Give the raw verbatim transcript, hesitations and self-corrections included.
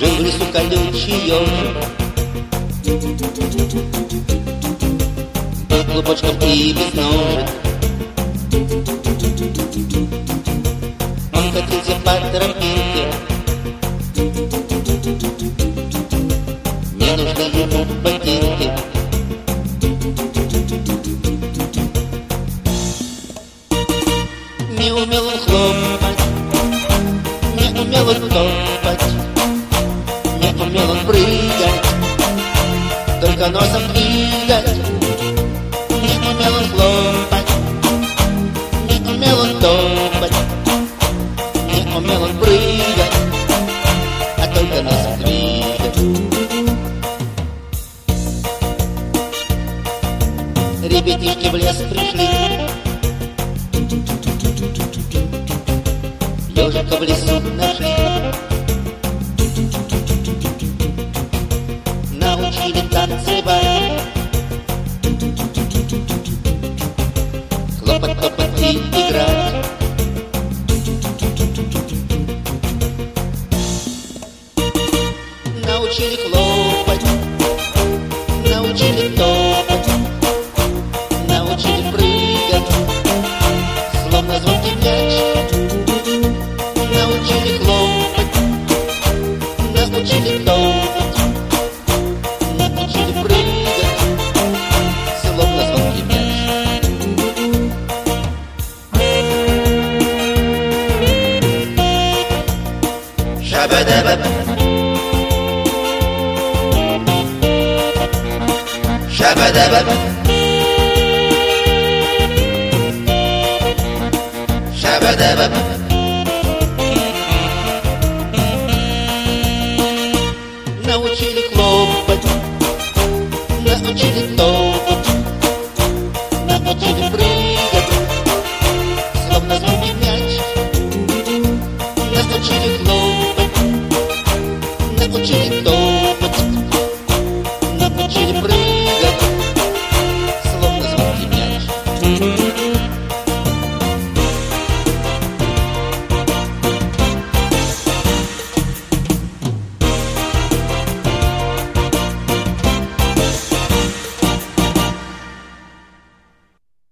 Жил в лесу колючий ежик, был клубочком и без ножек. Он катился по тропинке, не нужны ему ботинки. Не умел он хлопать, не умел он топать, не умел он прыгать, только носом двигать. Не умел он хлопать, не умел он топать, не умел он прыгать, а только носом двигать. Ребятишки в лес пришли, ежика в лесу нашли, научили танцевать, хлопать, топать и играть. Научили хлопать, научили топать, научили прыгать, словно звонкий мяч. Научили хлопать, научили топать, научили прыгать, словно звонкий мяч. Шаба-даба, шаба-даба, шаба-даба. Научили хлопать, научили топать, научили прыгать, словно звонкий мяч. Научили хлопать, научили топать,